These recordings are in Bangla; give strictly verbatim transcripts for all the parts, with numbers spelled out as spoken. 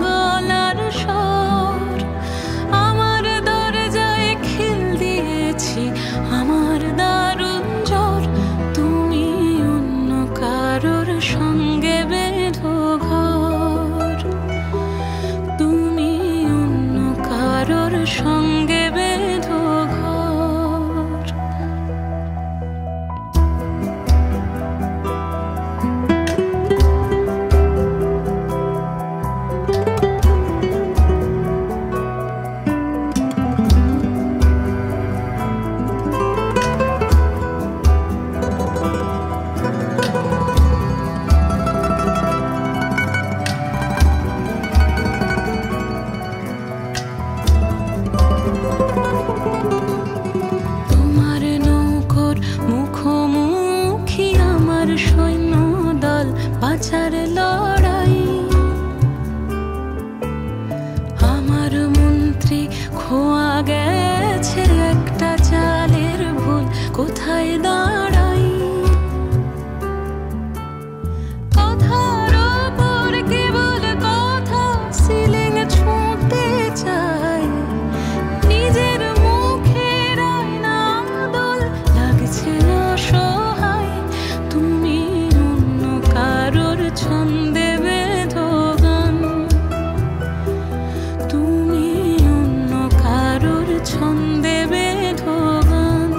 গলার স্বর, আমার দরজায় খিল দিয়েছি আমার দারুণ জ্বর। তুমি অন্য কারোর সঙ্গে বেঁধো ঘর, তুমি অন্য কারোর সঙ্গে বেঁধো ঘর। তোমার নৌকোর মুখোমুখি আমার সৈন্য দল, বাঁচার লড়াই। আমার মন্ত্রী খোয়া গেছে একটা চালের ভুল, কোথায় দাঁড়াই। কথার ওপর কেবল কথা, সিলিং ছুঁতে চাই। নিজের মুখের আয়না দোল লাগছে অসহায়। তুমি অন্য কারোর ছন্দে বেঁধো গান, তুমি অন্য কারোর ছন্দে বেঁধো গান।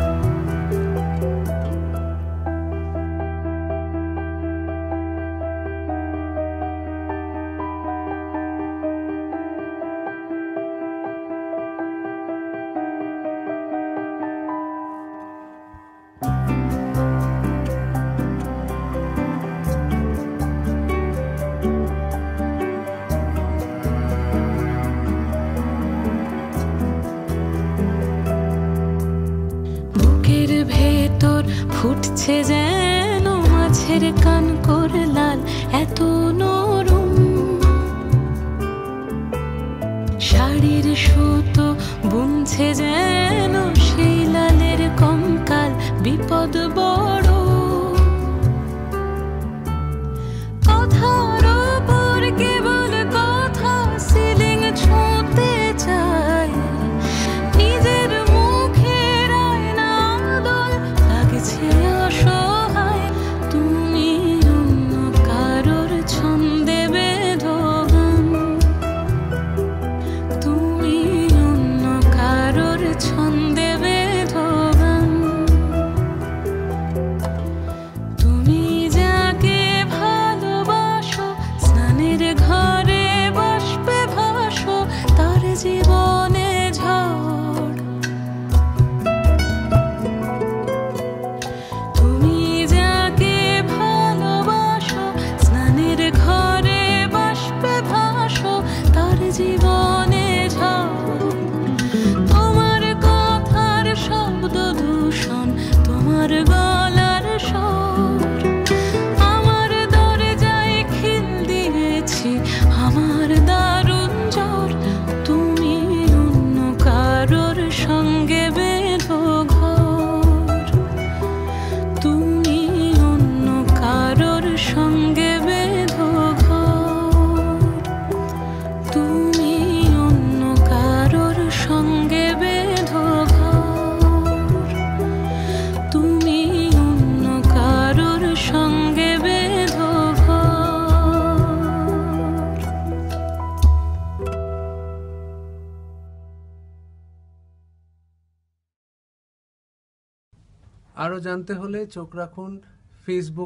বুকের ভেতর ফুটছে যেন মাছের কান করে লাল, এত নরম। শাড়ির সুতো বুনছে যেন সেই লালের কঙ্কাল, বিপদ বড়। কথার ওপর কেবল কথা, সিলিং ছুঁতে চাই। নিজের মুখের আয়না দোল লাগছে অসহায়। তুমি অন্য কারোর ছন্দে বেঁধো গান, তুমি অন্য কারোর ছন্দে বেঁধো গান। তুমি যাকে ভালোবাসো, স্নানের ঘরে বাষ্পে ভাসো, তার জীবনে ঝড়। তুমি যাকে ভালোবাসো, স্নানের ঘরে বাষ্পে ভাসো, তার জীবনে ঝড়। তোমার কথার শব্দ দূষণ, তোমার গলার স্বর, আমার দরজায় খিল দিয়েছি আমার দারুণ জ্বর। তুমি অন্য কারোর সঙ্গে বেঁধো ঘর, তুমি অন্য কারোর সঙ্গে বেঁধো ঘর, তুমি অন্য কারোর সঙ্গে বেঁধো ঘর, তুমি অন্য কারোর সঙ্গে বেঁধো ঘর। আরও জানতে হলে চোখ রাখুন ফেসবুক